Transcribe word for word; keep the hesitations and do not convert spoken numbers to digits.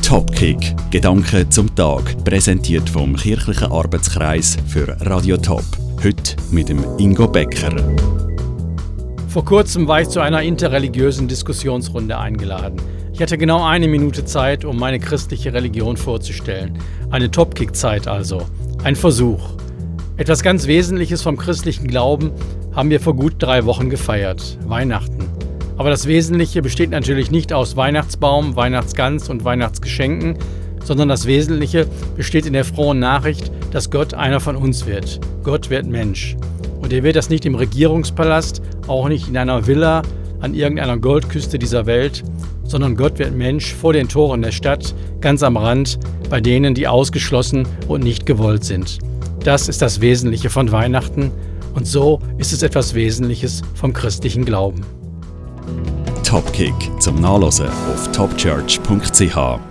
Topkick, Gedanken zum Tag, präsentiert vom Kirchlichen Arbeitskreis für Radio Top. Heute mit dem Ingo Becker. Vor kurzem war ich zu einer interreligiösen Diskussionsrunde eingeladen. Ich hatte genau eine Minute Zeit, um meine christliche Religion vorzustellen. Eine Topkick-Zeit also. Ein Versuch. Etwas ganz Wesentliches vom christlichen Glauben haben wir vor gut drei Wochen gefeiert. Weihnachten. Aber das Wesentliche besteht natürlich nicht aus Weihnachtsbaum, Weihnachtsgans und Weihnachtsgeschenken, sondern das Wesentliche besteht in der frohen Nachricht, dass Gott einer von uns wird. Gott wird Mensch. Und er wird das nicht im Regierungspalast, auch nicht in einer Villa an irgendeiner Goldküste dieser Welt, sondern Gott wird Mensch vor den Toren der Stadt, ganz am Rand, bei denen, die ausgeschlossen und nicht gewollt sind. Das ist das Wesentliche von Weihnachten und so ist es etwas Wesentliches vom christlichen Glauben. Topkick zum Nachlesen auf topchurch punkt c h.